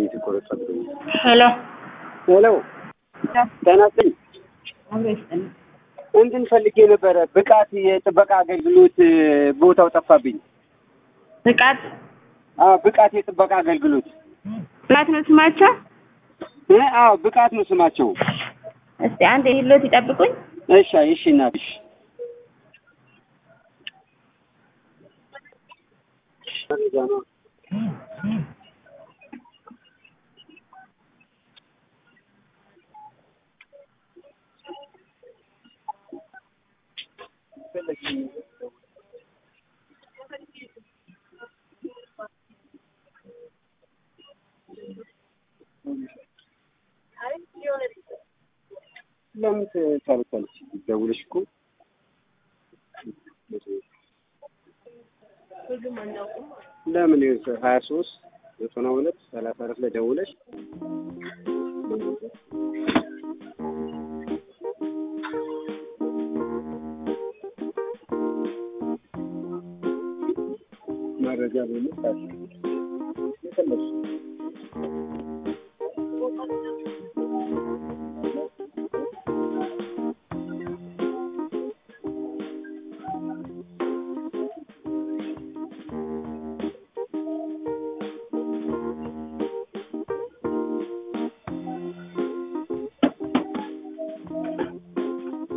የተቆረጠው። ሄሎ ሄሎ ተናስተኝ አብረሽኝ እንትን ፈልጌ ነበር። ብቃት የጥበቃ አገልግሎት ቦታው ጠፋብኝ። ብቃት ብቃት የጥበቃ አገልግሎት ብቃት ነው ስማቸው? ብቃት ነው ስማቸው። እስቲ አንድ ይሄሎት ይጠብቁኝ። እሺ እናትሽ ለምን ታርታለች? ደውለሽ እኮ ለምን 23 92 34 ላይ ደውለሽ መረጃ በመስጠት